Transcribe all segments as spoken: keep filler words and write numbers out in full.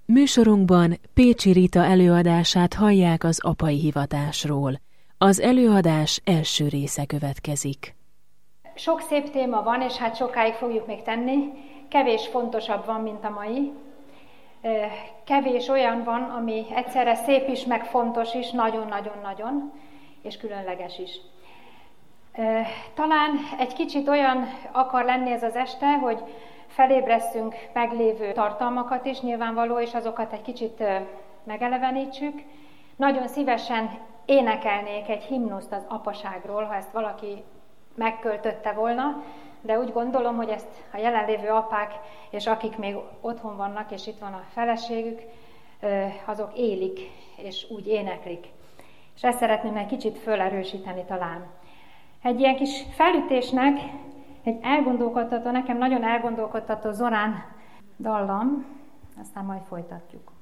Műsorunkban Pécsi Rita előadását hallják az apai hivatásról. Az előadás első része következik. Sok szép téma van, és hát sokáig fogjuk még tenni. Kevés fontosabb van, mint a mai. Kevés olyan van, ami egyszerre szép is, meg fontos is, nagyon-nagyon-nagyon, és különleges is. Talán egy kicsit olyan akar lenni ez az este, hogy felébresztünk meglévő tartalmakat is nyilvánvaló, és azokat egy kicsit megelevenítsük. Nagyon szívesen énekelnék egy himnuszt az apaságról, ha ezt valaki megköltötte volna, de úgy gondolom, hogy ezt a jelenlévő apák, és akik még otthon vannak, és itt van a feleségük, azok élik, és úgy éneklik. És ezt szeretném egy kicsit fölerősíteni talán. Egy ilyen kis felütésnek, egy elgondolkodtató, nekem nagyon elgondolkodtató Zorán dallam, aztán majd folytatjuk.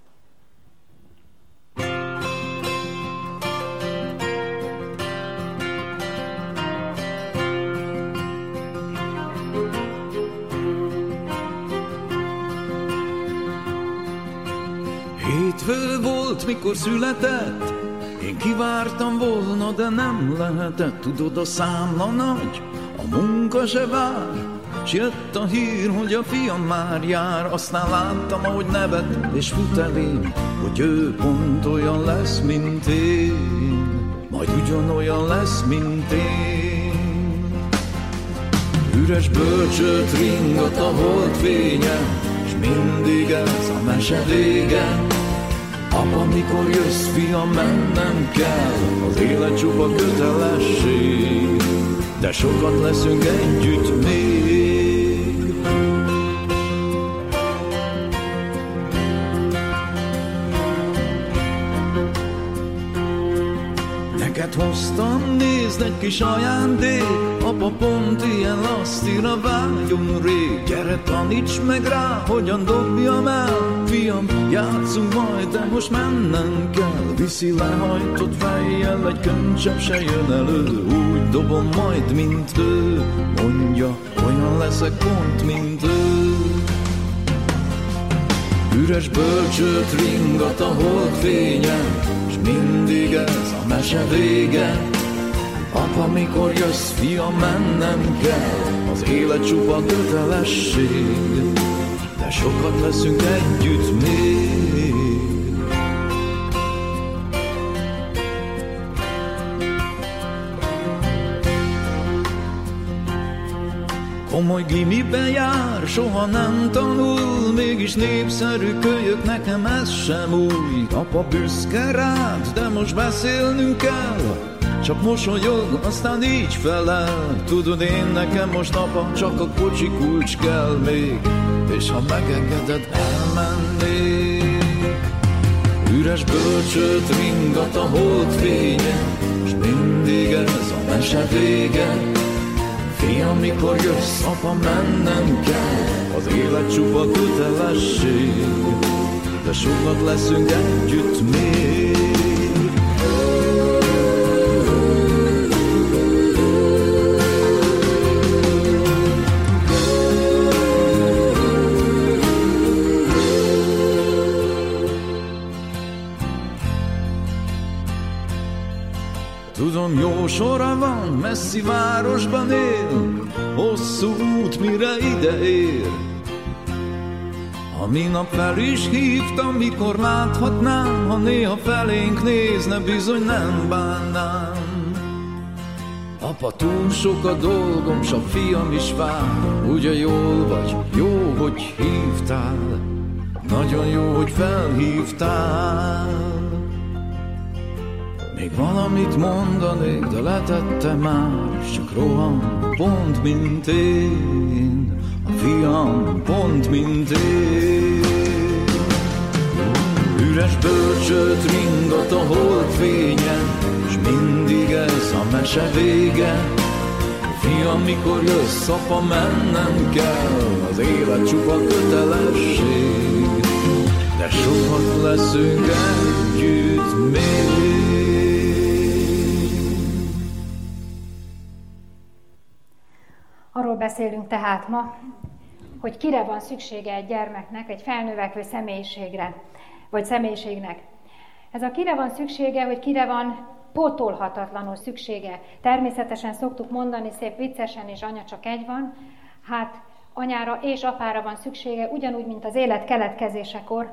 Hétfő volt, mikor született, én kivártam volna, de nem lehetett. Tudod, a számla nagy, a munka se vár, s jött a hír, hogy a fiam már jár. Aztán láttam, ahogy nevet és fut elém, hogy ő pont olyan lesz, mint én, majd ugyanolyan lesz, mint én. Üres bölcsőt ringat a holdfénye, s mindig ez a mese vége. Apa, mikor jössz, fiam, mennem kell, az élet csupa kötelesség, de sokat leszünk együtt még. Neked hoztam, nézd, egy kis ajándék, apa pont ilyen lasztira vágyom rég. Gyere, taníts meg rá, hogyan dobjam el, fiam, játszunk majd, de most mennem kell. Viszi lehajtott fejjel, egy könycsepp se jön elő, úgy dobom majd, mint ő, mondja, olyan leszek pont, mint ő. Üres bölcsőt ringat a holdfénye, s mindig ez a mese vége. Apa, mikor jössz, fiam, mennem kell, az élet csupa kötelesség, de sokat leszünk együtt még. Komoly gimibe jár, soha nem tanul, mégis népszerű kölyök, nekem ez sem új. Apa büszke rád, de most beszélnünk kell, csak mosolyog, aztán így felel. Tudod, én nekem most, apa, csak a kocsi kulcs kell még, és ha megengeded, elmennék. Üres bölcsőt ringat a holdfénye, s mindig ez a mese vége. Fiam, mikor jössz, apa, mennem kell, az élet csupa kötelesség, de sokat leszünk együtt még. Tudom, jó sora van, messzi városban él, hosszú út, mire ide ér. Ha minap fel is hívtam, mikor láthatnám, ha néha felénk nézne, bizony nem bánnám. Apa, túl sok a dolgom, s a fiam is vár, ugye jól vagy, jó, hogy hívtál, nagyon jó, hogy felhívtál. Még valamit mondanék, de letettem már, csak roham, pont mint én, a fiam, pont mint én. Üres bölcsőt ringat a holdfénye, s mindig ez a mese vége. Fiam, mikor jössz, apa, mennem kell, az élet csupa kötelesség, de sokat leszünk együtt még. Arról beszélünk tehát ma, hogy kire van szüksége egy gyermeknek, egy felnövekvő személyiségre, vagy személyiségnek. Ez a kire van szüksége, hogy kire van pótolhatatlanul szüksége. Természetesen szoktuk mondani szép viccesen, és anya csak egy van, hát anyára és apára van szüksége, ugyanúgy, mint az élet keletkezésekor,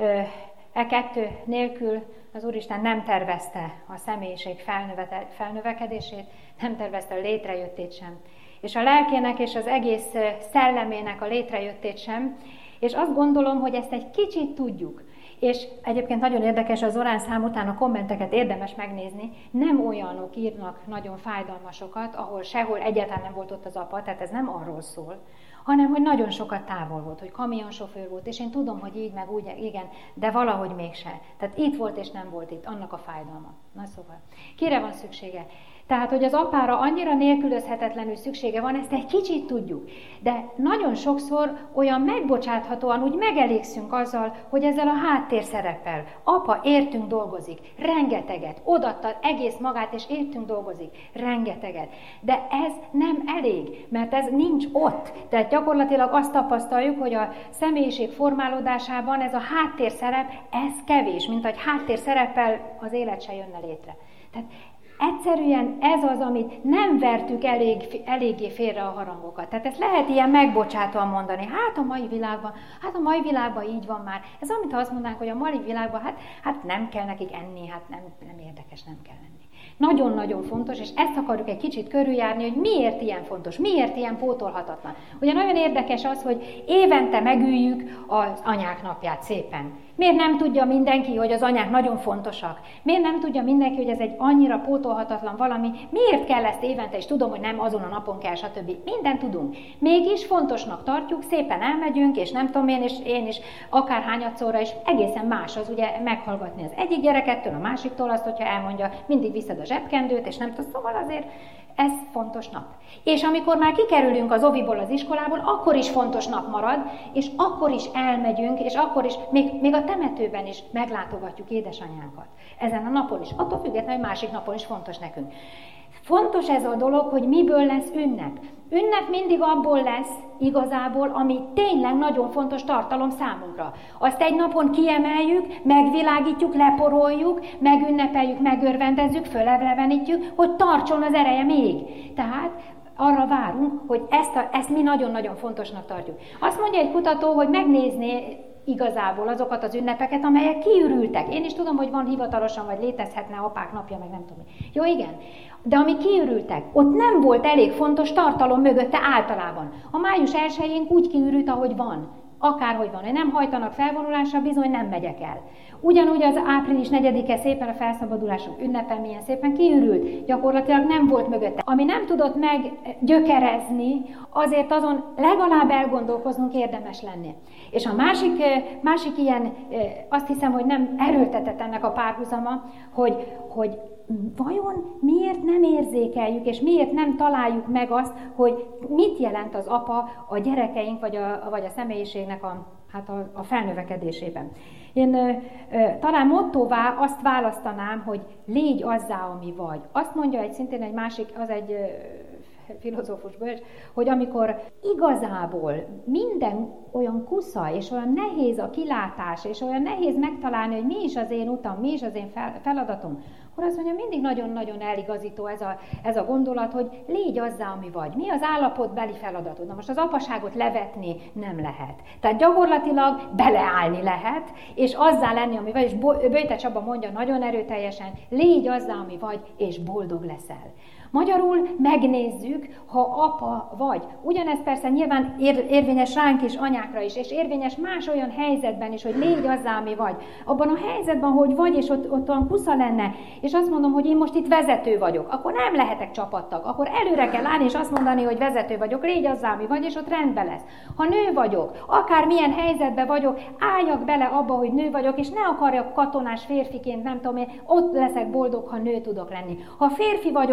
e kettő nélkül az Úristen nem tervezte a személyiség felnövekedését, nem tervezte a létrejöttét sem. És a lelkének és az egész szellemének a létrejöttét sem. És azt gondolom, hogy ezt egy kicsit tudjuk. És egyébként nagyon érdekes, az Orán szám után a kommenteket érdemes megnézni, nem olyanok írnak nagyon fájdalmasokat, ahol sehol egyáltalán nem volt ott az apa, tehát ez nem arról szól, hanem hogy nagyon sokat távol volt, hogy kamionsofőr volt, és én tudom, hogy így meg úgy, igen, de valahogy mégse. Tehát itt volt és nem volt itt, annak a fájdalma. Na szóval, kire van szüksége? Tehát, hogy az apára annyira nélkülözhetetlenül szüksége van, ezt egy kicsit tudjuk. De nagyon sokszor olyan megbocsáthatóan úgy megelégszünk azzal, hogy ezzel a háttérszereppel apa értünk dolgozik, rengeteget, odaadta egész magát, és értünk dolgozik, rengeteget. De ez nem elég, mert ez nincs ott. Tehát gyakorlatilag azt tapasztaljuk, hogy a személyiség formálódásában ez a háttérszerep, ez kevés, mint hogy háttérszereppel az élet se jönne létre. Tehát egyszerűen ez az, amit nem vertük elég, eléggé félre a harangokat. Tehát ezt lehet ilyen megbocsátóan mondani. Hát a mai világban, hát a mai világban így van már. Ez amit azt mondanánk, hogy a mai világban, hát, hát nem kell nekik enni, hát nem, nem érdekes, nem kell enni. Nagyon-nagyon fontos, és ezt akarjuk egy kicsit körüljárni, hogy miért ilyen fontos, miért ilyen pótolhatatlan. Ugye nagyon érdekes az, hogy évente megüljük az anyák napját szépen. Miért nem tudja mindenki, hogy az anyák nagyon fontosak? Miért nem tudja mindenki, hogy ez egy annyira pótolhatatlan valami? Miért kell ezt évente, és tudom, hogy nem azon a napon kell, stb. Mindent tudunk. Mégis fontosnak tartjuk, szépen elmegyünk, és nem tudom én, és én is akárhányadszorra, és egészen más az ugye meghallgatni az egyik gyerekettől, a másiktól azt, hogyha elmondja, mindig viszed a zsebkendőt, és nem tudom, szóval azért ez fontos nap. És amikor már kikerülünk az oviból, az iskolából, akkor is fontos nap marad, és akkor is elmegyünk, és akkor is, még, még a temetőben is meglátogatjuk édesanyánkat. Ezen a napon is. Attól függetlenül, hogy másik napon is fontos nekünk. Fontos ez a dolog, hogy miből lesz ünnep. Ünnep mindig abból lesz igazából, ami tényleg nagyon fontos tartalom számunkra. Azt egy napon kiemeljük, megvilágítjuk, leporoljuk, megünnepeljük, megörvendezzük, fölevlevenítjük, hogy tartson az ereje még. Tehát arra várunk, hogy ezt, a, ezt mi nagyon-nagyon fontosnak tartjuk. Azt mondja egy kutató, hogy megnézné igazából azokat az ünnepeket, amelyek kiürültek. Én is tudom, hogy van hivatalosan, vagy létezhetne apák napja, meg nem tudom. Jó, igen. De ami kiürültek, ott nem volt elég fontos tartalom mögötte általában. A május elsején úgy kiürült, ahogy van. Akárhogy van. Ha nem hajtanak felvonulásra, bizony nem megyek el. Ugyanúgy az április negyedike szépen a felszabadulások ünnepen milyen szépen kiürült. Gyakorlatilag nem volt mögötte. Ami nem tudott meggyökerezni, azért azon legalább elgondolkoznunk érdemes lenni. És a másik, másik ilyen, azt hiszem, hogy nem erőltetett ennek a párhuzama, hogy, hogy vajon miért nem érzékeljük, és miért nem találjuk meg azt, hogy mit jelent az apa a gyerekeink, vagy a, vagy a személyiségnek a, hát a, a felnövekedésében. Én ö, ö, talán mottóvá azt választanám, hogy légy azzá, ami vagy. Azt mondja egy szintén egy másik, az egy ö, filozófus bölcs, hogy amikor igazából minden olyan kusza, és olyan nehéz a kilátás, és olyan nehéz megtalálni, hogy mi is az én utam, mi is az én feladatom, akkor azt mondja, mindig nagyon-nagyon eligazító ez a, ez a gondolat, hogy légy azzá, ami vagy. Mi az állapotbeli feladatod? Na most az apaságot levetni nem lehet. Tehát gyakorlatilag beleállni lehet, és azzá lenni, ami vagy, és Böjte Csaba mondja nagyon erőteljesen, légy azzá, ami vagy, és boldog leszel. Magyarul megnézzük, ha apa vagy. Ugyanez persze nyilván ér, érvényes ránk is, anyákra is, és érvényes más olyan helyzetben is, hogy légy azzá, ami vagy. Abban a helyzetben, hogy vagy, és ott, ott olyan kusza lenne, és azt mondom, hogy én most itt vezető vagyok, akkor nem lehetek csapattag, akkor előre kell állni, és azt mondani, hogy vezető vagyok, légy azzá, ami vagy, és ott rendben lesz. Ha nő vagyok, akár milyen helyzetben vagyok, álljak bele abba, hogy nő vagyok, és ne akarjak katonás férfiként, nem tudom én, ott leszek boldog, ha nő tudok lenni. Ha férfi vagyok, ha mit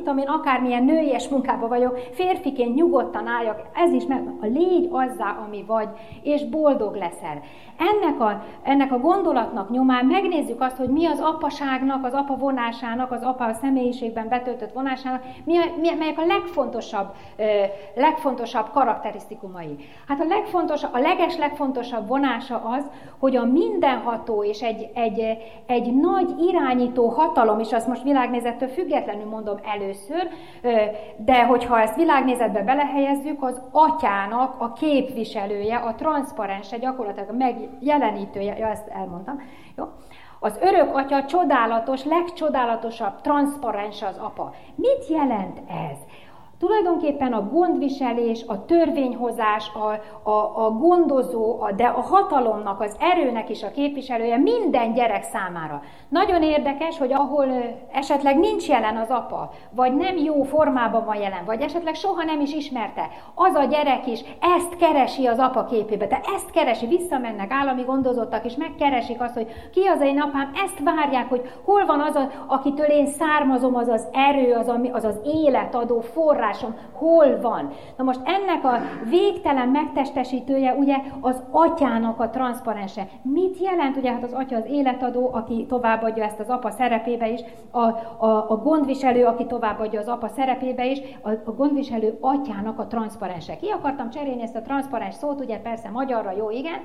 tudom én, akármilyen nőies munkában vagyok, férfiként nyugodtan álljak, ez is meg, a légy azzá, ami vagy, és boldog leszel. Ennek a, ennek a gondolatnak nyomán megnézzük azt, hogy mi az apaságnak, az apa vonásának, az apa a személyiségben betöltött vonásának, mi a, mi, melyek a legfontosabb, ö, legfontosabb karakterisztikumai. Hát a legfontosabb, a leges legfontosabb vonása az, hogy a mindenható és egy, egy, egy nagy irányító hatalom, és azt most világnézettől függetlenül mondom először, ö, de hogyha ezt világnézetbe belehelyezzük, az atyának a képviselője, a transzparense, gyakorlatilag a megjelenítője, ja, ezt elmondtam, jó? Az örök atya csodálatos, legcsodálatosabb, transzparens az apa. Mit jelent ez? Tulajdonképpen a gondviselés, a törvényhozás, a, a, a gondozó, a, de a hatalomnak, az erőnek is a képviselője minden gyerek számára. Nagyon érdekes, hogy ahol esetleg nincs jelen az apa, vagy nem jó formában van jelen, vagy esetleg soha nem is ismerte, az a gyerek is ezt keresi az apa képébe, de ezt keresi, visszamennek állami gondozottak, és megkeresik azt, hogy ki az én apám, ezt várják, hogy hol van az, a, akitől én származom, az az erő, az az, az életadó forrás, hol van. Na most ennek a végtelen megtestesítője ugye az atyának a transzparense. Mit jelent? Ugye hát az atya az életadó, aki továbbadja ezt az apa szerepébe is, a, a, a gondviselő, aki továbbadja az apa szerepébe is, a, a gondviselő atyának a transzparense. Ki akartam cserélni ezt a transzparens szót, ugye persze magyarra jó, igen.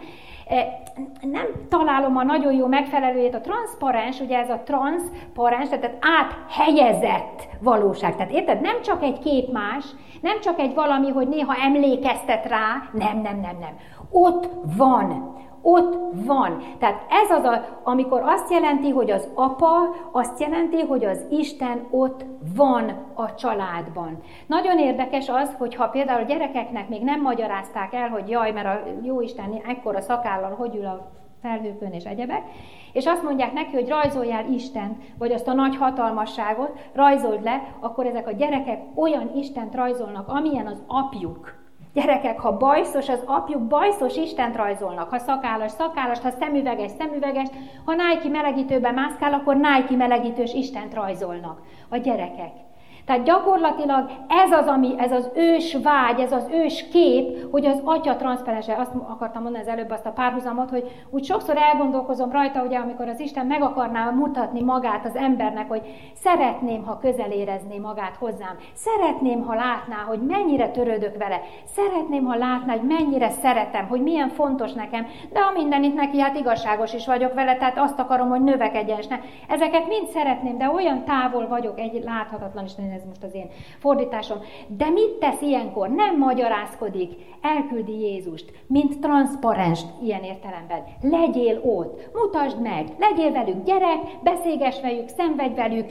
Nem találom a nagyon jó megfelelőjét. A transzparens, ugye ez a transzparens, tehát áthelyezett valóság. Tehát érted? Nem csak egy kép más, nem csak egy valami, hogy néha emlékeztet rá, nem, nem, nem, nem. Ott van. Ott van. Tehát ez az, a, amikor azt jelenti, hogy az apa, azt jelenti, hogy az Isten ott van a családban. Nagyon érdekes az, hogyha például a gyerekeknek még nem magyarázták el, hogy jaj, mert a Jóisten ekkora szakállal hogy ül a felhőkön és egyebek, és azt mondják neki, hogy rajzoljál Istent, vagy azt a nagy hatalmasságot, rajzold le, akkor ezek a gyerekek olyan Istent rajzolnak, amilyen az apjuk. Gyerekek, ha bajszos, az apjuk bajszos Istent rajzolnak, ha szakállas, szakállas, ha szemüveges, szemüveges, ha Nike melegítőben mászkál, akkor Nike melegítős Istent rajzolnak a gyerekek. Tehát gyakorlatilag ez az, ami, ez az ős vágy, ez az ős kép, hogy az atya transzparense, azt akartam mondani az előbb azt a párhuzamot, hogy úgy sokszor elgondolkozom rajta, ugye, amikor az Isten meg akarná mutatni magát az embernek, hogy szeretném, ha közel érezné magát hozzám, szeretném, ha látná, hogy mennyire törődök vele, szeretném, ha látná, hogy mennyire szeretem, hogy milyen fontos nekem, de a mindenit neki, hát igazságos is vagyok vele, tehát azt akarom, hogy növekedjen, és ne. Ezeket mind szeretném, de olyan távol vagyok, egy láthatatlan Isten, ez most az én fordításom. De mit tesz ilyenkor? Nem magyarázkodik, elküldi Jézust, mint transzparens ilyen értelemben. Legyél ott, mutasd meg, legyél velük gyerek, beszélgess velük, szenvedj velük,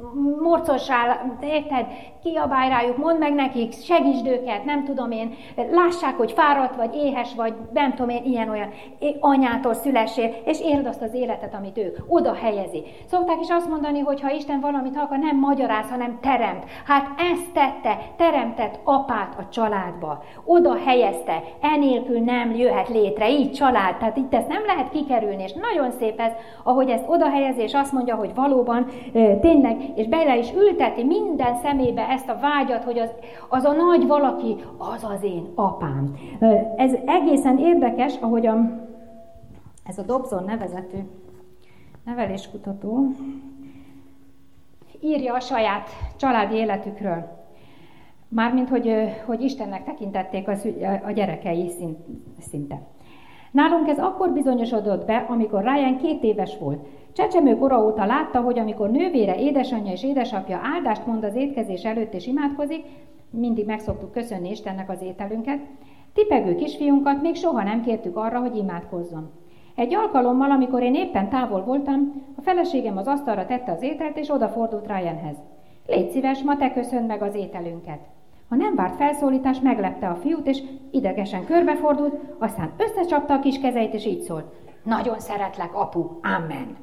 morcossál, érted, kiabálj rájuk, mondd meg nekik, segítsd őket, nem tudom én, lássák, hogy fáradt vagy, éhes vagy, nem tudom én, ilyen-olyan anyától szülessél, és érd azt az életet, amit ő oda helyezi. Szokták is azt mondani, hogy ha Isten valamit akar, nem magyaráz, hanem teremt. Hát ezt tette, teremtett apát a családba. Oda helyezte, enélkül nem jöhet létre, így család, tehát itt ezt nem lehet kikerülni, és nagyon szép ez, ahogy ezt oda helyezi, és azt mondja, hogy valóban tényleg, és bele is ülteti minden szemébe ezt a vágyat, hogy az, az a nagy valaki, az az én apám. Ez egészen érdekes, ahogy a, ez a Dobson nevezetű neveléskutató írja a saját családi életükről. Mármint, hogy, hogy Istennek tekintették az, a gyerekei szinte. Nálunk ez akkor bizonyosodott be, amikor Ryan két éves volt. Csecsemő kora óta látta, hogy amikor nővére, édesanyja és édesapja áldást mond az étkezés előtt és imádkozik, mindig meg szoktuk köszönni Istennek az ételünket, tipegő kisfiunkat még soha nem kértük arra, hogy imádkozzon. Egy alkalommal, amikor én éppen távol voltam, a feleségem az asztalra tette az ételt, és odafordult Ryanhez. Légy szíves, ma te köszönd meg az ételünket. A nem várt felszólítás meglepte a fiút, és idegesen körbefordult, aztán összecsapta a kis kezeit, és így szólt. Nagyon szeretlek, apu, amen.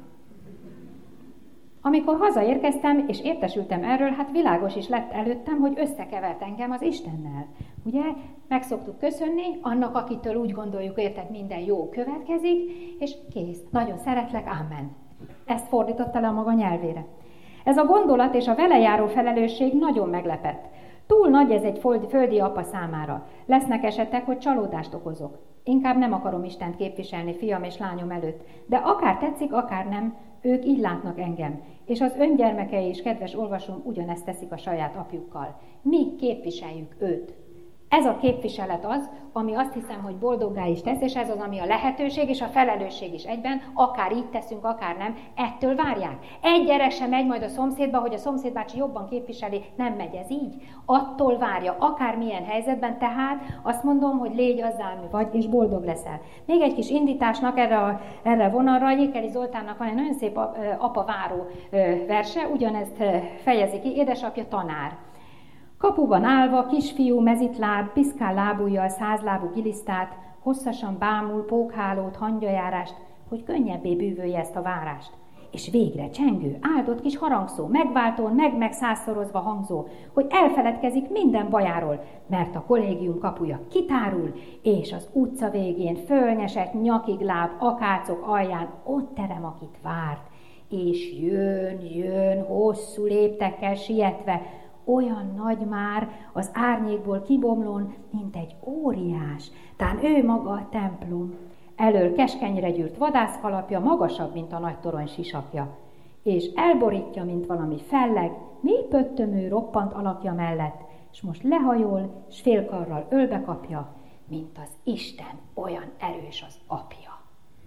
Amikor hazaérkeztem, és értesültem erről, hát világos is lett előttem, hogy összekevert engem az Istennel. Ugye, meg szoktuk köszönni, annak, akitől úgy gondoljuk, érted, minden jó következik, és kész. Nagyon szeretlek, amen. Ezt fordította le a maga nyelvére. Ez a gondolat és a vele járó felelősség nagyon meglepett. Túl nagy ez egy földi apa számára. Lesznek esetek, hogy csalódást okozok. Inkább nem akarom Istent képviselni fiam és lányom előtt, de akár tetszik, akár nem, ők így látnak engem, és az öngyermekei és kedves olvasom ugyanezt teszik a saját apjukkal. Mi képviseljük őt. Ez a képviselet az, ami azt hiszem, hogy boldoggá is tesz, és ez az, ami a lehetőség és a felelősség is egyben, akár így teszünk, akár nem, ettől várják. Egy gyerek sem megy majd a szomszédba, hogy a szomszédbácsi jobban képviseli, nem megy ez így. Attól várja, akár milyen helyzetben, tehát azt mondom, hogy légy azzal, mi vagy, és boldog leszel. Még egy kis indításnak erre a, erre a vonalra, Jékeli Zoltánnak van egy nagyon szép apa-váró verse, ugyanezt fejezi ki, édesapja tanár. Kapuban állva, kisfiú mezitláb, piszkál lábujjal százlábú gilisztát, hosszasan bámul pókhálót, hangyajárást, hogy könnyebbé bűvölje ezt a várást. És végre csengő, áldott kis harangszó, megváltón, meg-meg százszorozva hangzó, hogy elfeledkezik minden bajáról, mert a kollégium kapuja kitárul, és az utca végén fölnyesett nyakig láb akácok alján ott terem, akit várt, és jön, jön, hosszú léptekkel sietve, olyan nagy már az árnyékból kibomlón, mint egy óriás, tán ő maga a templom. Elől keskenyre gyűrt vadászkalapja, magasabb, mint a nagy torony sisakja, és elborítja, mint valami felleg, mély pöttömő roppant alakja mellett, és most lehajol, s félkarral ölbe kapja, mint az Isten, olyan erős az apja.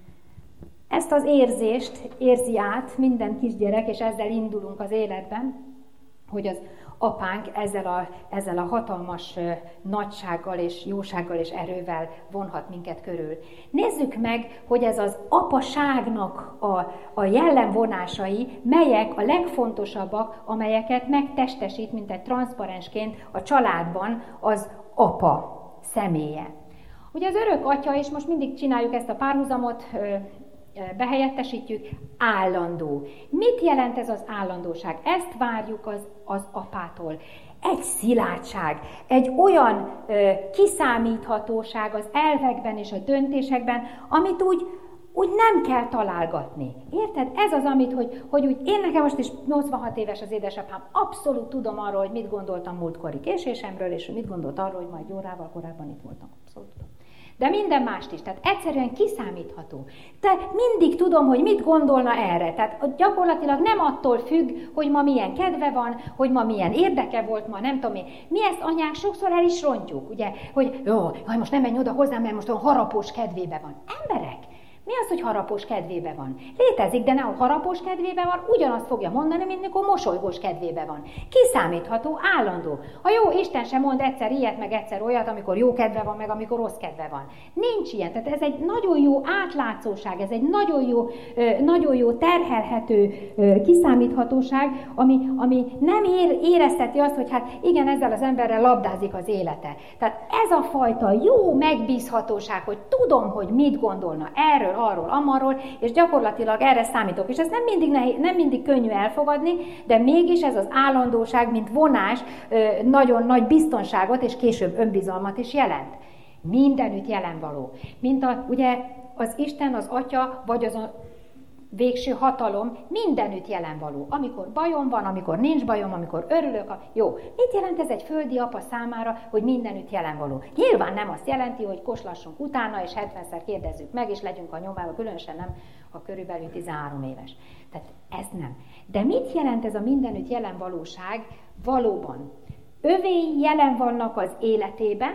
Ezt az érzést érzi át minden kisgyerek, és ezzel indulunk az életben, hogy az apánk ezzel a, ezzel a hatalmas uh, nagysággal és jósággal és erővel vonhat minket körül. Nézzük meg, hogy ez az apaságnak a, a jellemvonásai, melyek a legfontosabbak, amelyeket megtestesít, mint egy transzparensként a családban az apa személye. Ugye az örök atya, és most mindig csináljuk ezt a párhuzamot, uh, behelyettesítjük, állandó. Mit jelent ez az állandóság? Ezt várjuk az, az apától. Egy szilárdság, egy olyan ö, kiszámíthatóság az elvekben és a döntésekben, amit úgy, úgy nem kell találgatni. Érted? Ez az, amit, hogy, hogy úgy én nekem most is nyolcvanhat éves az édesapám, abszolút tudom arról, hogy mit gondoltam múltkori késésemről, és mit gondolt arról, hogy majd egy órával korábban itt voltam. Abszolút tudom. De minden mást is, tehát egyszerűen kiszámítható. De mindig tudom, hogy mit gondolna erre. Tehát gyakorlatilag nem attól függ, hogy ma milyen kedve van, hogy ma milyen érdeke volt, ma nem tudom én. Mi ezt anyák sokszor el is rontjuk, ugye, hogy jó, most nem menj oda hozzám, mert most olyan harapós kedvébe van. Emberek! Mi az, hogy harapós kedvébe van? Létezik, de nem harapós kedvébe van, ugyanazt fogja mondani, mint mikor mosolygós kedvébe van. Kiszámítható, állandó. A jó Isten sem mond egyszer ilyet, meg egyszer olyat, amikor jó kedve van, meg amikor rossz kedve van. Nincs ilyen. Tehát ez egy nagyon jó átlátszóság, ez egy nagyon jó, nagyon jó terhelhető kiszámíthatóság, ami, ami nem ér, érezteti azt, hogy hát igen, ezzel az emberrel labdázik az élete. Tehát ez a fajta jó megbízhatóság, hogy tudom, hogy mit gondolna erről, arról, amarról, és gyakorlatilag erre számítok. És ez nem mindig, nehéz, nem mindig könnyű elfogadni, de mégis ez az állandóság, mint vonás, nagyon nagy biztonságot és később önbizalmat is jelent. Mindenütt jelen való. Mint a, ugye az Isten, az Atya, vagy az a végső hatalom mindenütt jelen való. Amikor bajom van, amikor nincs bajom, amikor örülök. A... Jó, mit jelent ez egy földi apa számára, hogy mindenütt jelen való? Nyilván nem azt jelenti, hogy koslassunk utána, és hetvenszer kérdezzük meg, és legyünk a nyomába, különösen nem, ha körülbelül tizenhárom éves. Tehát ez nem. De mit jelent ez a mindenütt jelen valóság valóban? Övéi jelen vannak az életében,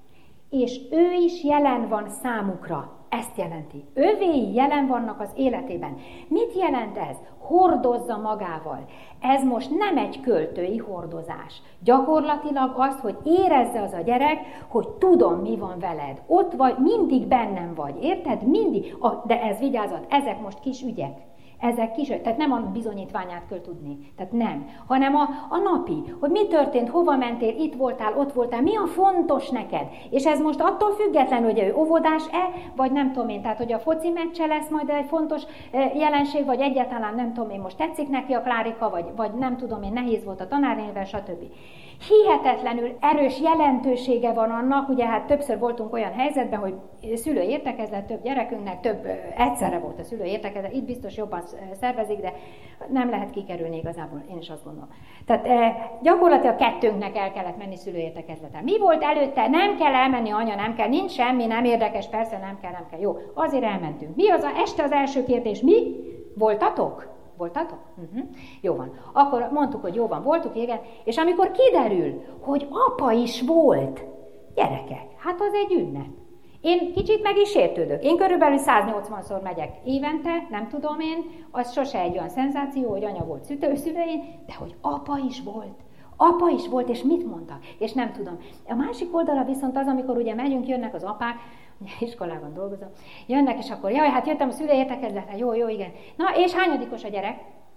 és ő is jelen van számukra. Ezt jelenti. Övéi jelen vannak az életében. Mit jelent ez? Hordozza magával. Ez most nem egy költői hordozás. Gyakorlatilag az, hogy érezze az a gyerek, hogy tudom, mi van veled. Ott vagy, mindig bennem vagy. Érted? Mindig. De ez vigyázat, ezek most kis ügyek. Ezek kis, tehát nem a bizonyítványát kell tudni, tehát nem, hanem a, a napi, hogy mi történt, hova mentél, itt voltál, ott voltál, mi a fontos neked. És ez most attól független, hogy ő óvodás-e, vagy nem tudom én, tehát hogy a foci meccse lesz majd egy fontos jelenség, vagy egyáltalán nem tudom én, most tetszik neki a Klárika, vagy, vagy nem tudom én, nehéz volt a tanárnével, stb. Hihetetlenül erős jelentősége van annak, ugye hát többször voltunk olyan helyzetben, hogy szülői értekezlet, több gyerekünknek, több egyszerre volt a szülői értekezlet, itt biztos jobban szervezik, de nem lehet kikerülni igazából, én is azt gondolom. Tehát e, gyakorlatilag kettőnknek el kellett menni szülői értekezleten. Mi volt előtte? Nem kell elmenni, anya, nem kell, nincs semmi, nem érdekes, persze nem kell, nem kell. Jó, azért elmentünk. Mi az a, este az első kérdés? Mi? Voltatok? Voltatok? Uh-huh. Jó van. Akkor mondtuk, hogy jó van, voltuk, igen, és amikor kiderül, hogy apa is volt, gyerekek, hát az egy ünnep. Én kicsit meg is sértődök. Én körülbelül száznyolcvanszor megyek évente, nem tudom én, az sose egy olyan szenzáció, hogy anya volt szülőjén, de hogy apa is volt. Apa is volt, és mit mondtak? És nem tudom. A másik oldala viszont az, amikor ugye megyünk, jönnek az apák, ugye iskolában dolgozom, jönnek, és akkor, jaj, hát jöttem a szülői értekezletre, jó, jó, igen. Na, és hányadikos a gyerek?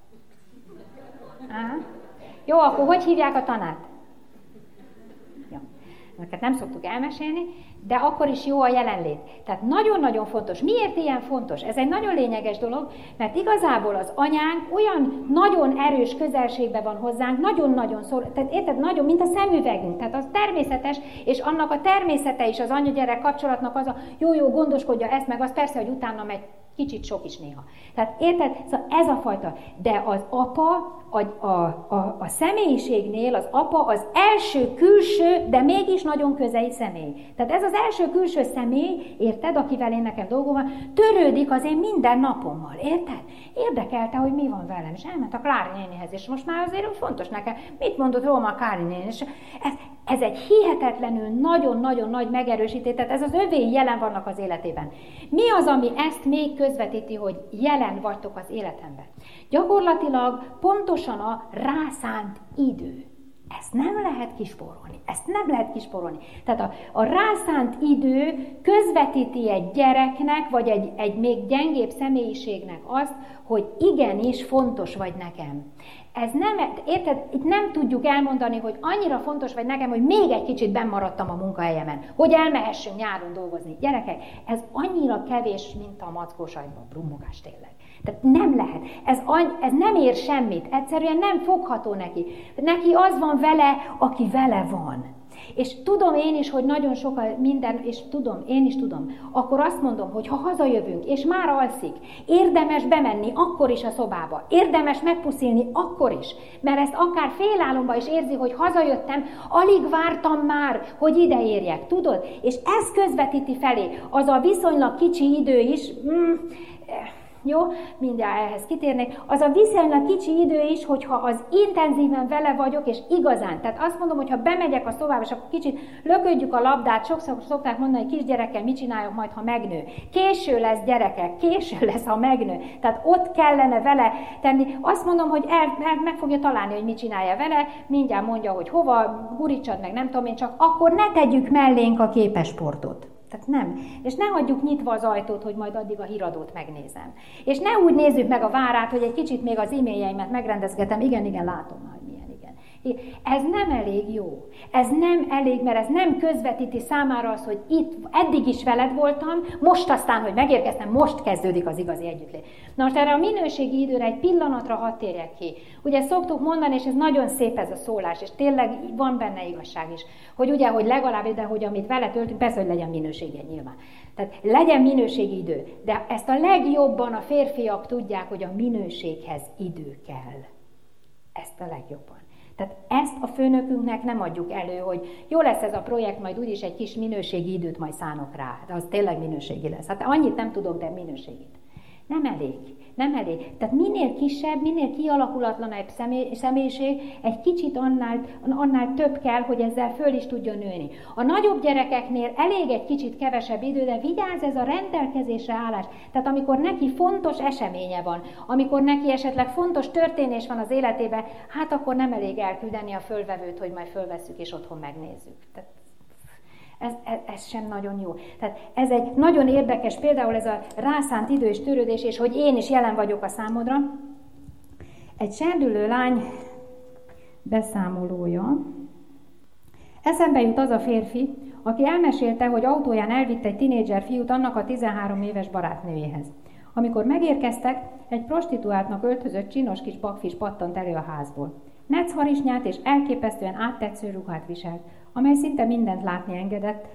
Aha. Jó, akkor hogy hívják a tanát? Jó. Ezeket nem szoktuk elmesélni, de akkor is jó a jelenlét. Tehát nagyon-nagyon fontos. Miért ilyen fontos? Ez egy nagyon lényeges dolog, mert igazából az anyánk olyan nagyon erős közelségben van hozzánk, nagyon-nagyon szor, tehát érted, nagyon, mint a szemüvegünk. Tehát az természetes, és annak a természete is az anya-gyerek kapcsolatnak az a jó-jó gondoskodja ezt, meg az persze, hogy utána megy. Kicsit sok is néha. Tehát érted? Szóval ez a fajta. De az apa, a, a, a, a személyiségnél az apa az első külső, de mégis nagyon közeli személy. Tehát ez az első külső személy, érted, akivel én nekem dolgom van, törődik az én minden napommal. Érted? Érdekelte, hogy mi van velem. És elment a Klári nénihez, és most már azért fontos nekem. Mit mondott róla a Klári néni? És ez, ez egy hihetetlenül nagyon-nagyon nagy megerősítés, tehát ez az övé jelen vannak az életében. Mi az, ami ezt még közvetíti, hogy jelen vagytok az életemben? Gyakorlatilag pontosan a rászánt idő. Ezt nem lehet kisporolni. Ezt nem lehet kisporolni. Tehát a, a rászánt idő közvetíti egy gyereknek, vagy egy, egy még gyengébb személyiségnek azt, hogy igenis fontos vagy nekem. Ez nem, érted, itt nem tudjuk elmondani, hogy annyira fontos vagy nekem, hogy még egy kicsit benn maradtam a munkahelyemen, hogy elmehessünk nyáron dolgozni. Gyerekek, ez annyira kevés, mint a mackósajtban, brummogás tényleg. Tehát nem lehet. Ez, ez nem ér semmit. Egyszerűen nem fogható neki. Neki az van vele, aki vele van. És tudom én is, hogy nagyon sok minden, és tudom, én is tudom, akkor azt mondom, hogy ha hazajövünk, és már alszik, érdemes bemenni akkor is a szobába, érdemes megpuszilni akkor is, mert ezt akár félálomba is érzi, hogy hazajöttem, alig vártam már, hogy ide érjek, tudod? És ez közvetíti felé, az a viszonylag kicsi idő is, mm, jó, mindjárt ehhez kitérnék, az a viszonylag kicsi idő is, hogyha az intenzíven vele vagyok, és igazán, tehát azt mondom, hogy ha bemegyek a szobába, és akkor kicsit löködjük a labdát, sokszor szokták mondani, hogy kisgyerekkel mit csináljak majd, ha megnő. Késő lesz, gyerekek, késő lesz, ha megnő. Tehát ott kellene vele tenni. Azt mondom, hogy el, el, meg fogja találni, hogy mit csinálja vele, mindjárt mondja, hogy hova, gurítsad meg, nem tudom én, csak akkor ne tegyük mellénk a képesportot. Tehát nem. És ne hagyjuk nyitva az ajtót, hogy majd addig a híradót megnézem. És ne úgy nézzük meg a várát, hogy egy kicsit még az e-mailjeimet megrendezgetem. Igen, igen, látom már, milyen, igen. Ez nem elég jó. Ez nem elég, mert ez nem közvetíti számára az, hogy itt eddig is veled voltam, most aztán, hogy megérkeztem, most kezdődik az igazi együttlét. Na most erre a minőségi időre egy pillanatra hadd térjek ki. Ugye szoktuk mondani, és ez nagyon szép ez a szólás, és tényleg van benne igazság is, hogy ugye, hogy legalább ide, hogy amit vele töltünk, persze, hogy legyen minőségi nyilván. Tehát legyen minőségi idő. De ezt a legjobban a férfiak tudják, hogy a minőséghez idő kell. Ezt a legjobban. Tehát ezt a főnökünknek nem adjuk elő, hogy jó lesz ez a projekt, majd úgyis egy kis minőségi időt majd szánok rá. De az tényleg minőségi lesz. Hát annyit nem tudok, de minőségit. Nem elég. Nem elég. Tehát minél kisebb, minél kialakulatlanabb személy, személyiség, egy kicsit annál, annál több kell, hogy ezzel föl is tudjon nőni. A nagyobb gyerekeknél elég egy kicsit kevesebb idő, de vigyázz, ez a rendelkezésre állás. Tehát amikor neki fontos eseménye van, amikor neki esetleg fontos történés van az életében, hát akkor nem elég elküldeni a fölvevőt, hogy majd fölvesszük és otthon megnézzük. Tehát Ez, ez, ez sem nagyon jó. Tehát ez egy nagyon érdekes, például ez a rászánt idő és törődés, és hogy én is jelen vagyok a számodra. Egy serdülő lány beszámolója. Eszembe jut az a férfi, aki elmesélte, hogy autóján elvitte egy tinédzser fiút annak a tizenhárom éves barátnőjéhez. Amikor megérkeztek, egy prostituáltnak öltözött csinos kis bakfis pattant elő a házból. Neccharisnyát és elképesztően áttetsző ruhát viselt, amely szinte mindent látni engedett,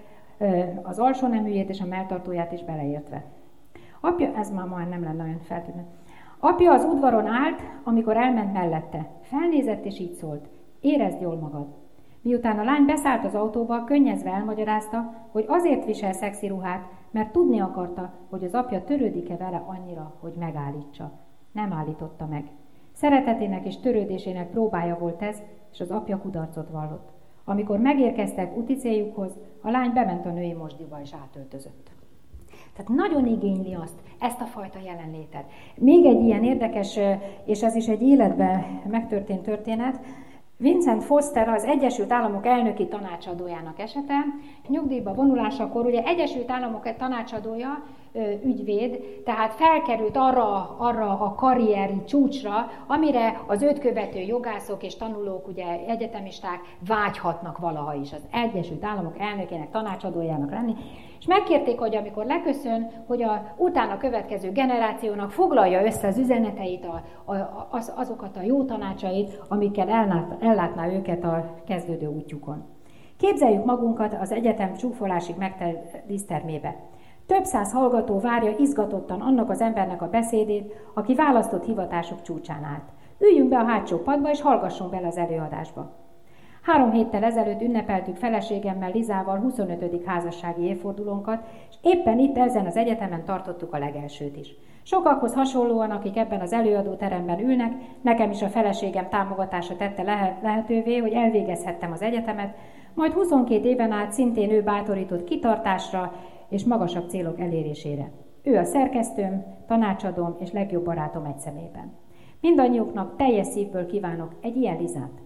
az alsó neműjét és a melltartóját is beleértve. Apja, ez már már nem lenne olyan feltűnő. Apja az udvaron állt, amikor elment mellette. Felnézett és így szólt: érezd jól magad. Miután a lány beszállt az autóba, könnyezve elmagyarázta, hogy azért visel szexi ruhát, mert tudni akarta, hogy az apja törődik-e vele annyira, hogy megállítsa. Nem állította meg. Szeretetének és törődésének próbája volt ez, és az apja kudarcot vallott. Amikor megérkeztek úti céljukhoz, a lány bement a női mosdíba és átöltözött. Tehát nagyon igényli azt, ezt a fajta jelenlétet. Még egy ilyen érdekes, és ez is egy életben megtörtént történet, Vincent Foster az Egyesült Államok elnöki tanácsadójának esete. Nyugdíjba vonulásakor ugye Egyesült Államok tanácsadója, ügyvéd, tehát felkerült arra, arra a karrieri csúcsra, amire az őt követő jogászok és tanulók, ugye egyetemisták vágyhatnak valaha is az Egyesült Államok elnökének, tanácsadójának lenni, és megkérték, hogy amikor leköszön, hogy a utána következő generációnak foglalja össze az üzeneteit, a, a, az, azokat a jó tanácsait, amikkel ellát, ellátná őket a kezdődő útjukon. Képzeljük magunkat az egyetem csúfolásig megtelt dísztermébe. Több száz hallgató várja izgatottan annak az embernek a beszédét, aki választott hivatások csúcsán állt. Üljünk be a hátsó padba, és hallgassunk bele az előadásba. Három héttel ezelőtt ünnepeltük feleségemmel, Lizával huszonötödik házassági évfordulónkat, és éppen itt ezen az egyetemen tartottuk a legelsőt is. Sokakhoz hasonlóan, akik ebben az előadóteremben ülnek, nekem is a feleségem támogatása tette lehetővé, hogy elvégezhettem az egyetemet, majd huszonkét éven át szintén ő bátorított kitartásra és magasabb célok elérésére. Ő a szerkesztőm, tanácsadóm és legjobb barátom egy szemében. Mindannyiuknak teljes szívből kívánok egy ilyen Lizát.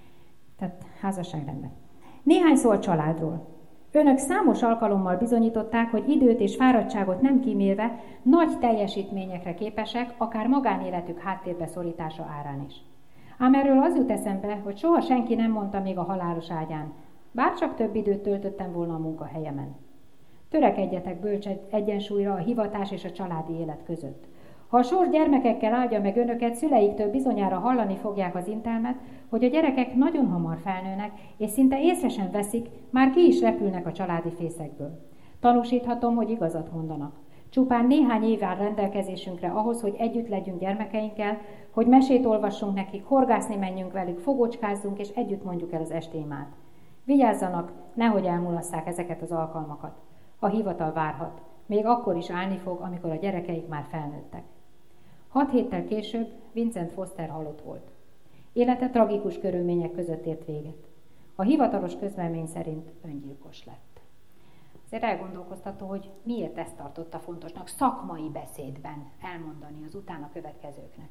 Tehát házasságrendben. Néhány szó a családról. Önök számos alkalommal bizonyították, hogy időt és fáradtságot nem kímélve nagy teljesítményekre képesek, akár magánéletük háttérbe szorítása árán is. Ám erről az jut eszembe, hogy soha senki nem mondta még a halálos ágyán, bárcsak több időt töltöttem volna a munkahelyemen. Törekedjetek bölcs egyensúlyra a hivatás és a családi élet között. Ha a sors gyermekekkel áldja meg önöket, szüleiktől bizonyára hallani fogják az intelmet, hogy a gyerekek nagyon hamar felnőnek, és szinte észre sem veszik, már ki is repülnek a családi fészekből. Tanúsíthatom, hogy igazat mondanak. Csupán néhány év áll rendelkezésünkre ahhoz, hogy együtt legyünk gyermekeinkkel, hogy mesét olvassunk nekik, horgászni menjünk velük, fogocskázzunk, és együtt mondjuk el az estémát. Vigyázzanak, nehogy elmulasszák ezeket az alkalmakat. A hivatal várhat. Még akkor is állni fog, amikor a gyerekeik már felnőttek. Hat héttel később Vincent Foster halott volt. Élete tragikus körülmények között ért véget. A hivatalos közlemény szerint öngyilkos lett. Azért elgondolkoztató, hogy miért ezt tartotta fontosnak szakmai beszédben elmondani az utána következőknek.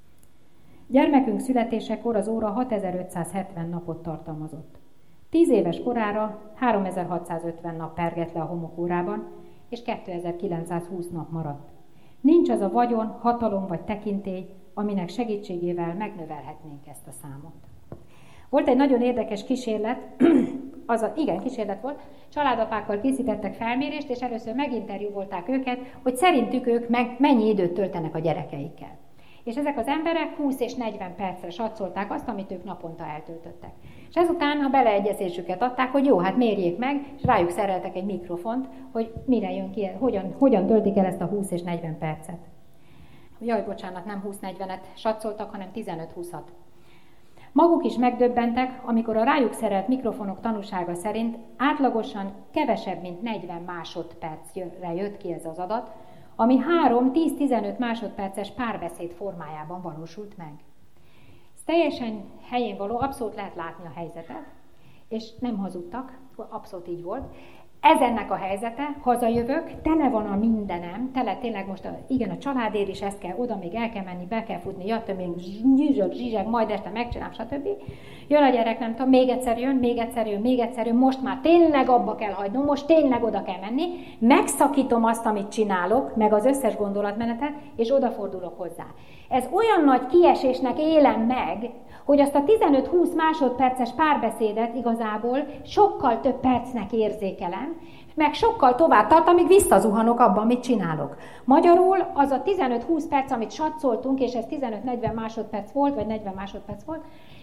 Gyermekünk születésekor az óra hatezer-ötszázhetven napot tartalmazott. Tíz éves korára háromezer-hatszázötven nap pergett le a homokórában, és kétezer-kilencszázhúsz nap maradt. Nincs az a vagyon, hatalom vagy tekintély, aminek segítségével megnövelhetnénk ezt a számot. Volt egy nagyon érdekes kísérlet, az a, igen, kísérlet volt, családapákkal készítettek felmérést, és először meginterjúvolták őket, hogy szerintük ők meg mennyi időt töltenek a gyerekeikkel. És ezek az emberek húsz és negyven percre satszolták azt, amit ők naponta eltöltöttek. És ezután a beleegyezésüket adták, hogy jó, hát mérjék meg, és rájuk szereltek egy mikrofont, hogy mire jön ki, hogyan, hogyan töltik el ezt a húsz és negyven percet. Jaj, bocsánat, nem húsz-negyvenet satszoltak, hanem tizenöt-húszat. Maguk is megdöbbentek, amikor a rájuk szerelt mikrofonok tanúsága szerint átlagosan kevesebb, mint negyven másodpercre jött ki ez az adat, ami három-tíz-tizenöt másodperces párbeszéd formájában valósult meg. Ez teljesen helyén való, abszolút lehet látni a helyzetet, és nem hazudtak, abszolút így volt. Ez ennek a helyzete, hazajövök, tele van a mindenem, tele tényleg most, a, igen, a családért is ezt kell, oda még el kell menni, be kell futni, jöttem még zsizsök, zsizsek, majd este megcsinálom, stb. Jön a gyerek, nem tudom, még egyszer jön, még egyszer jön, még egyszer jön, most már tényleg abba kell hagynom, most tényleg oda kell menni, megszakítom azt, amit csinálok, meg az összes gondolatmenetet, és odafordulok hozzá. Ez olyan nagy kiesésnek élem meg, hogy azt a tizenöt-húsz másodperces párbeszédet igazából sokkal több percnek érzékelem, meg sokkal tovább tart, amíg visszazuhanok abban, amit csinálok. Magyarul az a tizenöt-húsz perc, amit satszoltunk, és ez tizenöt-negyven másodperc volt, vagy negyven másodperc volt,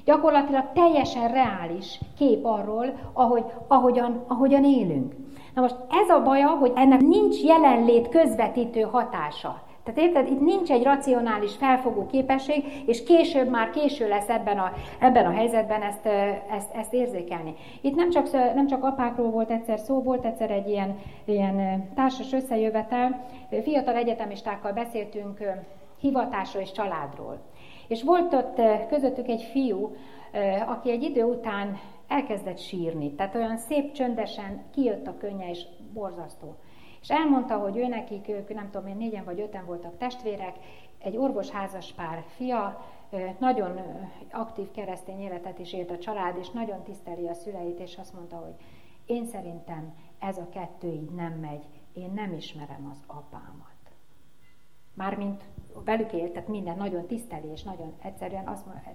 Gyakorlatilag teljesen reális kép arról, ahogy, ahogyan, ahogyan élünk. Na most ez a baja, hogy ennek nincs jelenlét közvetítő hatása. Tehát érted, itt nincs egy racionális felfogó képesség, és később már késő lesz ebben a, ebben a helyzetben ezt, ezt, ezt érzékelni. Itt nem csak, nem csak apákról volt egyszer szó, volt egyszer egy ilyen, ilyen társas összejövetel, fiatal egyetemistákkal beszéltünk hivatásról és családról. És volt ott közöttük egy fiú, aki egy idő után elkezdett sírni, tehát olyan szép csöndesen kijött a könnye, és borzasztó. És elmondta, hogy ő nekik, ők nem tudom én, négyen vagy öten voltak testvérek, egy orvosházaspár fia, nagyon aktív keresztény életet is élt a család, és nagyon tiszteli a szüleit, és azt mondta, hogy én szerintem ez a kettő így nem megy, én nem ismerem az apámat. Mármint velük élt, tehát minden nagyon tiszteli, és nagyon egyszerűen azt mondja,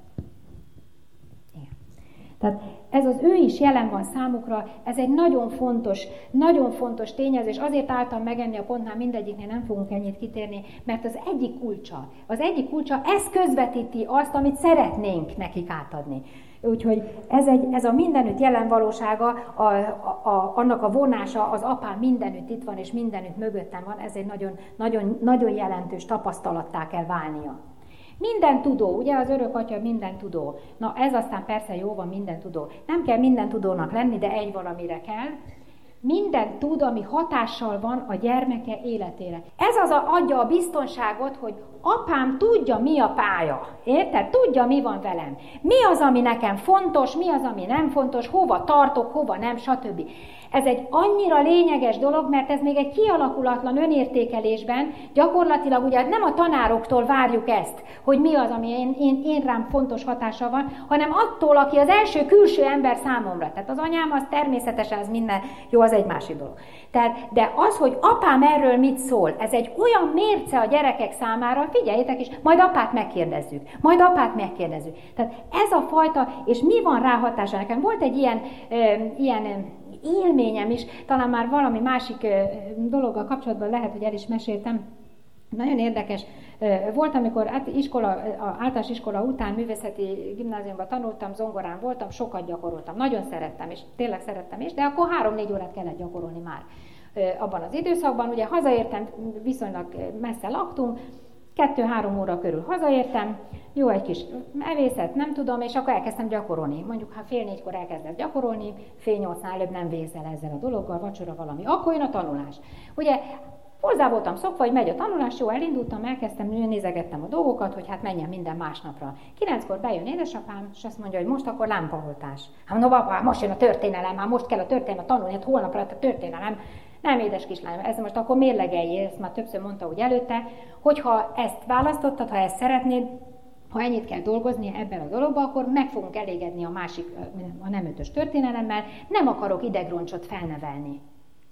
igen. Tehát ez az ő is jelen van számukra, ez egy nagyon fontos, nagyon fontos tényező, és azért álltam megenni a pontnál, mindegyiknél nem fogunk ennyit kitérni, mert az egyik kulcsa, az egyik kulcsa, ez közvetíti azt, amit szeretnénk nekik átadni. Úgyhogy ez, egy, ez a mindenütt jelen valósága, a, a, a, annak a vonása, az apám mindenütt itt van, és mindenütt mögöttem van, ez egy nagyon, nagyon, nagyon jelentős tapasztalattá kell válnia. Minden tudó, ugye az örök atya minden tudó. Na ez aztán persze jó van, minden tudó. Nem kell minden tudónak lenni, de egy valamire kell. Minden tud, ami hatással van a gyermeke életére. Ez az a, adja a biztonságot, hogy apám tudja, mi a pálya. Érted? Tudja, mi van velem. Mi az, ami nekem fontos, mi az, ami nem fontos, hova tartok, hova nem, stb. Ez egy annyira lényeges dolog, mert ez még egy kialakulatlan önértékelésben gyakorlatilag ugye nem a tanároktól várjuk ezt, hogy mi az, ami én, én, én rám fontos hatással van, hanem attól, aki az első külső ember számomra. Tehát az anyám, az természetesen az minden, jó, az egy másik dolog. Tehát, de az, hogy apám erről mit szól, ez egy olyan mérce a gyerekek számára, figyeljétek is, majd apát megkérdezzük, majd apát megkérdezzük. Tehát ez a fajta, és mi van rá hatása? Nekem volt egy ilyen, ö, ilyen élményem is, talán már valami másik dologgal kapcsolatban lehet, hogy el is meséltem. Nagyon érdekes volt, amikor iskola, általános iskola után művészeti gimnáziumban tanultam, zongorán voltam, sokat gyakoroltam, nagyon szerettem, és tényleg szerettem is, de akkor három-négy órát kellett gyakorolni már abban az időszakban. Ugye hazaértem, viszonylag messze laktunk, kettő-három óra körül hazaértem, jó egy kis evészet, nem tudom, és akkor elkezdtem gyakorolni. Mondjuk, ha fél négykor elkezdett gyakorolni, fél nyolcnál előbb nem végzel ezzel a dologgal, vacsora valami, akkor jön a tanulás. Ugye hozzá voltam szokva, hogy megy a tanulás, jó, elindultam, elkezdtem, nézegettem a dolgokat, hogy hát menjen minden másnapra. Kilenckor bejön édesapám, és azt mondja, hogy most akkor lámpaoltás. Hát no, papa, most jön a történelem, hát most kell a történelem tanulni, hát holnap lett a történelem. Nem, édes kislányom, ez most akkor mérlegeljél, ezt már többször mondta úgy előtte, hogyha ezt választottad, ha ezt szeretnéd, ha ennyit kell dolgozni ebben a dologban, akkor meg fogunk elégedni a másik, a nem ötös történelemmel, nem akarok idegroncsot felnevelni.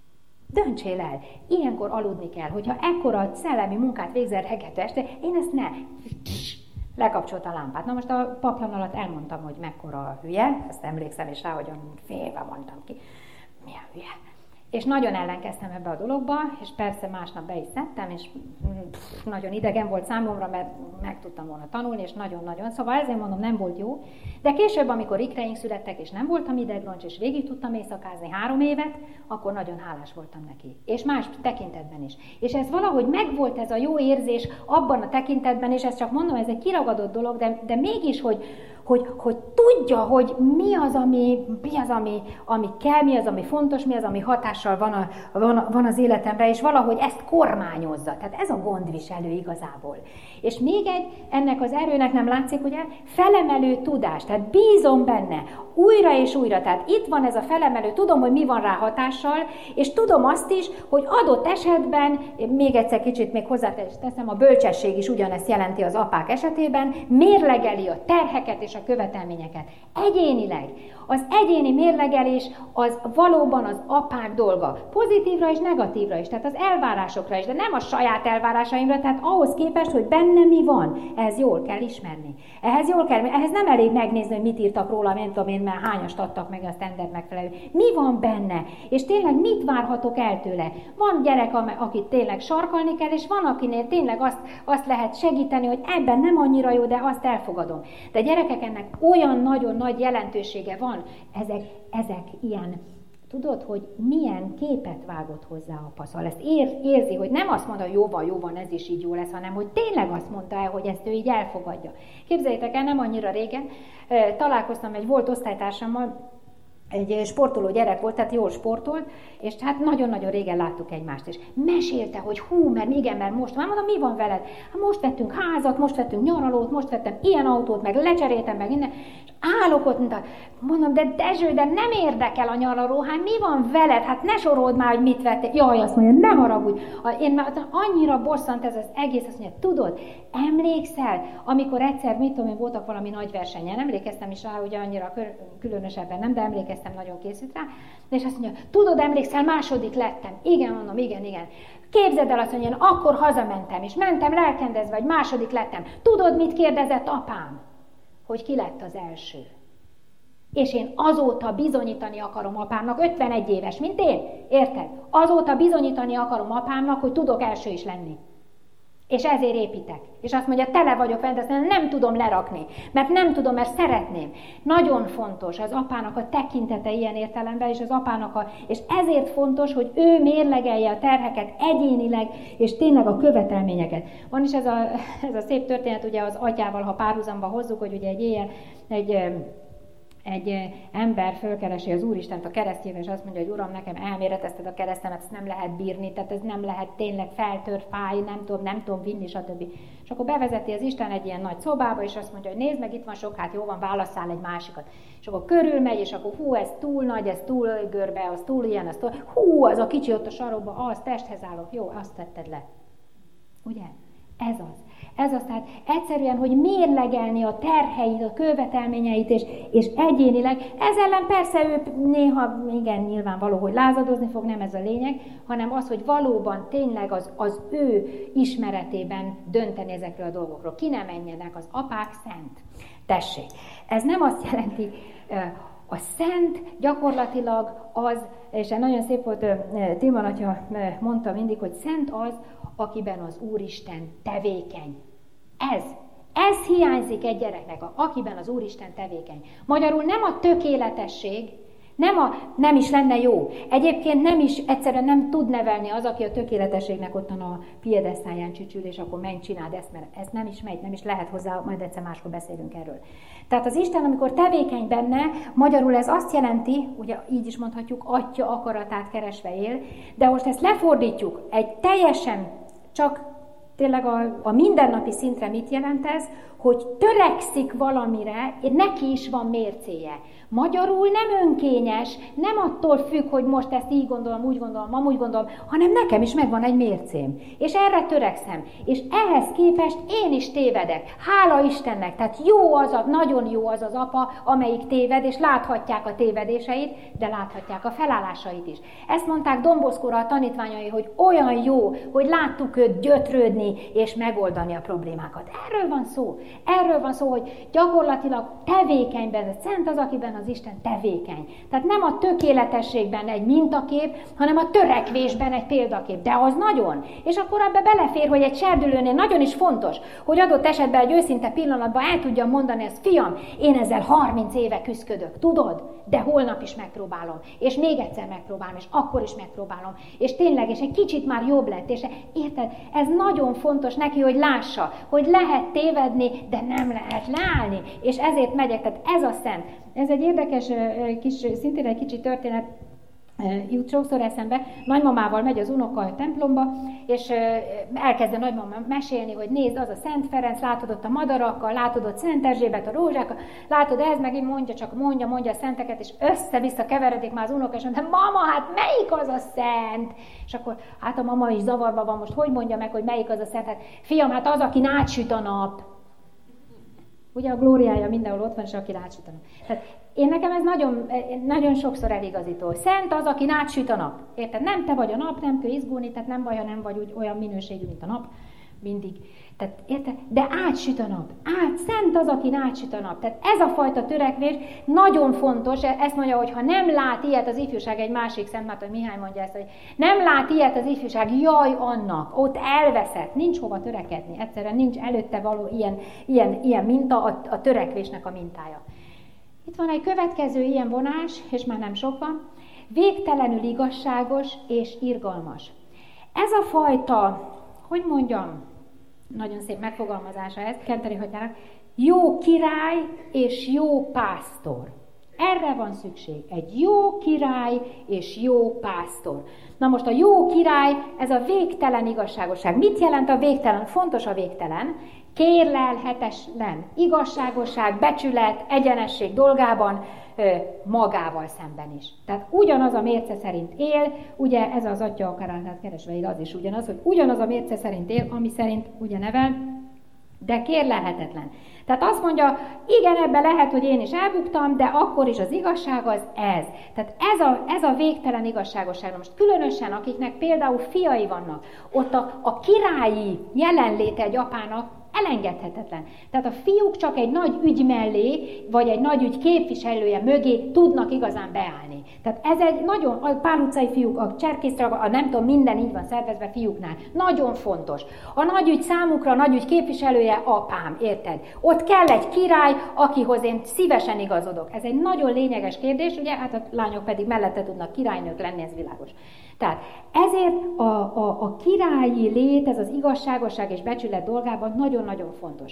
Döntsél el, ilyenkor aludni kell, hogyha ekkora szellemi munkát végzel reggeltől este, én ezt ne. Lekapcsolta a lámpát. Na most a paplan alatt elmondtam, hogy mekkora hülye, ezt emlékszem is rá, hogy félve mondtam ki. Milyen hülye. És nagyon ellenkeztem ebbe a dologba, és persze másnap be is szedtem, és pff, nagyon idegen volt számomra, mert meg tudtam volna tanulni, és nagyon-nagyon, szóval ezért mondom, nem volt jó. De később, amikor ikreink születtek, és nem voltam idegroncs, és végig tudtam éjszakázni három évet, akkor nagyon hálás voltam neki. És más tekintetben is. És ez valahogy megvolt ez a jó érzés abban a tekintetben, és ezt csak mondom, ez egy kiragadott dolog, de, de mégis, hogy, hogy, hogy tudja, hogy mi az, ami, mi az, ami, ami kell, mi az, ami fontos, mi az, ami hatással van, a, van, van az életemre, és valahogy ezt kormányozza. Tehát ez a gondviselő igazából. És még egy, ennek az erőnek nem látszik, ugye, felemelő tudás, tehát bízom benne, újra és újra, tehát itt van ez a felemelő, tudom, hogy mi van rá hatással, és tudom azt is, hogy adott esetben, még egyszer kicsit még hozzáteszem, a bölcsesség is ugyanezt jelenti az apák esetében, mérlegeli a terheket és a követelményeket. Egyénileg. Az egyéni mérlegelés az valóban az apák dolga. dolga, pozitívra és negatívra is, tehát az elvárásokra is, de nem a saját elvárásaimra, tehát ahhoz képest, hogy benne mi van, ehhez jól kell ismerni. Ehhez jól kell, ehhez nem elég megnézni, hogy mit írtak róla, nem tudom én, mert hányast adtak meg a standard megfelelő. Mi van benne? És tényleg mit várhatok el tőle? Van gyerek, akit tényleg sarkalni kell, és van, akinél tényleg azt, azt lehet segíteni, hogy ebben nem annyira jó, de azt elfogadom. De gyerekek, ennek olyan nagyon nagy jelentősége van, ezek, ezek ilyen, tudod, hogy milyen képet vágott hozzá a paszal. Ezt ér, érzi, hogy nem azt mondta, hogy jó van, jó van, ez is így jó lesz, hanem hogy tényleg azt mondta el, hogy ezt ő így elfogadja. Képzeljétek el, nem annyira régen találkoztam egy volt osztálytársammal, egy sportoló gyerek volt, tehát jól sportolt, és hát nagyon-nagyon régen láttuk egymást, és mesélte, hogy hú, mert igen, mert most, már mondom, mi van veled? Hát most vettünk házat, most vettünk nyaralót, most vettem ilyen autót, meg lecseréltem, meg innen, és állok ott, mondta, mondom, de Dezső, de nem érdekel a nyaraló, hát mi van veled? Hát ne sorold már, hogy mit vettél. Jaj, azt mondja, ne haragudj. Én már annyira bosszant ez az egész, azt mondja, tudod, emlékszel, amikor egyszer, mit tudom én, voltak valami nagy versenyen, emlékeztem is rá, ugye annyira különösebben nem, de emlékeztem, nagyon készült rá, és azt mondja, tudod, emlékszel, második lettem. Igen, mondom, igen, igen. Képzeld el, azt mondja, akkor hazamentem, és mentem lelkendezve, vagy második lettem. Tudod, mit kérdezett apám? Hogy ki lett az első. És én azóta bizonyítani akarom apámnak, ötvenegy éves, mint én, érted? Azóta bizonyítani akarom apámnak, hogy tudok első is lenni. És ezért építek. És azt mondja, tele vagyok fent, azt mondja, nem tudom lerakni, mert nem tudom, mert szeretném. Nagyon fontos az apának a tekintete ilyen értelemben, és az apának a, és ezért fontos, hogy ő mérlegelje a terheket egyénileg, és tényleg a követelményeket. Van is ez a, ez a szép történet, ugye az atyával, ha párhuzamba hozzuk, hogy ugye egy éjjel, egy egy ember fölkeresi az Úristent a keresztjével, és azt mondja, hogy Uram, nekem elméretezted a keresztemet, ezt nem lehet bírni, tehát ez nem lehet tényleg feltör, fáj, nem tudom, nem tudom vinni, stb. És akkor bevezeti az Isten egy ilyen nagy szobába, és azt mondja, hogy nézd meg, itt van sok, hát jó van, válasszál egy másikat. És akkor körülmegy, és akkor hú, ez túl nagy, ez túl görbe, az túl ilyen, az túl, hú, az a kicsi ott a sarokba, az testhez állok, jó, azt tetted le. Ugye? Ez az. Ez az, tehát egyszerűen, hogy mérlegelni a terheit, a követelményeit, és, és egyénileg. Ez ellen persze ő néha, igen, nyilvánvaló, hogy lázadozni fog, nem ez a lényeg, hanem az, hogy valóban tényleg az, az ő ismeretében dönteni ezekről a dolgokról. Ki ne menjenek, az apák szent. Tessék, ez nem azt jelenti, a szent gyakorlatilag az, és nagyon szép volt, Tilman atya mondta mindig, hogy szent az, akiben az Úristen tevékeny. Ez, ez hiányzik egy gyereknek, akiben az Úristen tevékeny. Magyarul nem a tökéletesség, nem, a, nem is lenne jó. Egyébként nem is, egyszerűen nem tud nevelni az, aki a tökéletességnek ottan a piedesztáján csücsül, és akkor menj, csináld ezt, mert ez nem is megy, nem is lehet hozzá, majd egyszer máskor beszélünk erről. Tehát az Isten, amikor tevékeny benne, magyarul ez azt jelenti, ugye így is mondhatjuk, atya akaratát keresve él, de most ezt lefordítjuk, egy teljesen csak tényleg a, a mindennapi szintre mit jelent ez, hogy törekszik valamire, neki is van mércéje. Magyarul nem önkényes, nem attól függ, hogy most ezt így gondolom, úgy gondolom, amúgy gondolom, hanem nekem is megvan egy mércém. És erre törekszem. És ehhez képest én is tévedek. Hála Istennek. Tehát jó az a, nagyon jó az az apa, amelyik téved, és láthatják a tévedéseit, de láthatják a felállásait is. Ezt mondták Domboszkóra a tanítványai, hogy olyan jó, hogy láttuk őt gyötrődni, és megoldani a problémákat. Erről van szó. Erről van szó, hogy gyakorlatilag tevékenyben, szent az, akiben az Isten tevékeny. Tehát nem a tökéletességben egy mintakép, hanem a törekvésben egy példakép. De az nagyon. És akkor ebbe belefér, hogy egy serdülőnél nagyon is fontos, hogy adott esetben egy őszinte pillanatban el tudjam mondani ezt, fiam, én ezzel harminc éve küzdködök, tudod? De holnap is megpróbálom. És még egyszer megpróbálom, és akkor is megpróbálom. És tényleg, és egy kicsit már jobb lett. És érted? Ez nagyon fontos neki, hogy lássa, hogy lehet tévedni, de nem lehet leállni. És ezért megyek, tehát ez a szent. Ez egy érdekes, kis, szintén egy kicsi történet jut sokszor eszembe. Nagymamával megy az unoka a templomba, és elkezd a nagymama mesélni, hogy nézd, az a Szent Ferenc, látod ott a madarakkal, látod ott Szent Erzsébet, a rózsákkal, látod ez, meg mondja, csak mondja, mondja a szenteket, és össze-vissza keveredik már az unoka, és mondja, mama, hát melyik az a szent? És akkor, hát a mama is zavarba van, most hogy mondja meg, hogy melyik az a szent? Hát fiam, hát az, akin átsüt a nap. Ugye a glóriája mindenhol ott van, és aki át süt a nap. Tehát én nekem ez nagyon, nagyon sokszor eligazító. Szent az, aki átsüt a nap. Érted? Nem te vagy a nap, nem kell izgulni, tehát nem baj, ha nem vagy úgy olyan minőségű, mint a nap. Mindig. Tehát, érted? De átsüt a nap. Át, szent az, aki átsüt a nap. Tehát ez a fajta törekvés nagyon fontos. Ezt mondja, hogy ha nem lát ilyet az ifjúság, egy másik Szent Márton Mihály mondja ezt, hogy nem lát ilyet az ifjúság, jaj annak, ott elveszett, nincs hova törekedni. Egyszerűen nincs előtte való ilyen, ilyen, ilyen minta, a, a törekvésnek a mintája. Itt van egy következő ilyen vonás, és már nem sok van. Végtelenül igazságos és irgalmas. Ez a fajta, hogy mondjam, nagyon szép megfogalmazása ez, Kenteri Hatyának, jó király és jó pásztor. Erre van szükség. Egy jó király és jó pásztor. Na most a jó király, ez a végtelen igazságosság. Mit jelent a végtelen? Fontos a végtelen. Kérlelhetetlen igazságosság, becsület, egyenesség dolgában magával szemben is. Tehát ugyanaz a mérce szerint él, ugye ez az atya akarátát keresve él, az is ugyanaz, hogy ugyanaz a mérce szerint él, ami szerint ugye nevel, de kérlelhetetlen. Tehát azt mondja, igen, ebben lehet, hogy én is elbuktam, de akkor is az igazság az ez. Tehát ez a, ez a végtelen igazságosság. Most különösen, akiknek például fiai vannak, ott a, a királyi jelenléte egy apának elengedhetetlen. Tehát a fiúk csak egy nagy ügy mellé, vagy egy nagy ügy képviselője mögé tudnak igazán beállni. Tehát ez egy nagyon, a Pál utcai fiúk, a cserkészre, a nem tudom, minden így van szervezve fiúknál. Nagyon fontos. A nagy ügy számukra, a nagy ügy képviselője apám, érted? Ott kell egy király, akihoz én szívesen igazodok. Ez egy nagyon lényeges kérdés, ugye? Hát a lányok pedig mellette tudnak királynők lenni, ez világos. Tehát ezért a, a, a királyi lét, ez az igazságosság és becsület dolgában nagyon-nagyon fontos.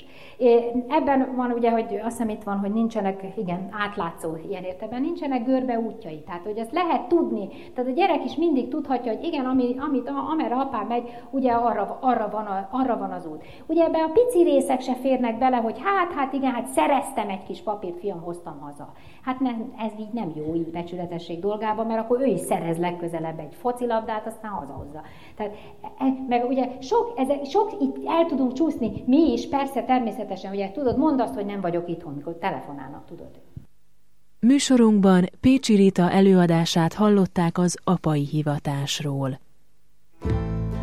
Ebben van ugye, hogy azt hiszem itt van, hogy nincsenek, igen, átlátszó ilyen értelemben, nincsenek görbe útjai. Tehát, hogy ezt lehet tudni. Tehát a gyerek is mindig tudhatja, hogy igen, ami, amit, amerre apám megy, ugye arra, arra, van a, arra van az út. Ugye ebben a pici részek se férnek bele, hogy hát, hát igen, hát szereztem egy kis papírt, fiam, hoztam haza. Hát nem, ez így nem jó, így becsületesség dolgában, mert akkor ő is szerez legközelebb egy focilabdát, aztán hazahozza. Tehát, meg ugye sok, ezek, sok itt el tudunk csúszni, mi is, persze, természetesen, ugye tudod, mondd azt, hogy nem vagyok itthon, mikor telefonálnak, tudod. Műsorunkban Pécsi Rita előadását hallották az apai hivatásról.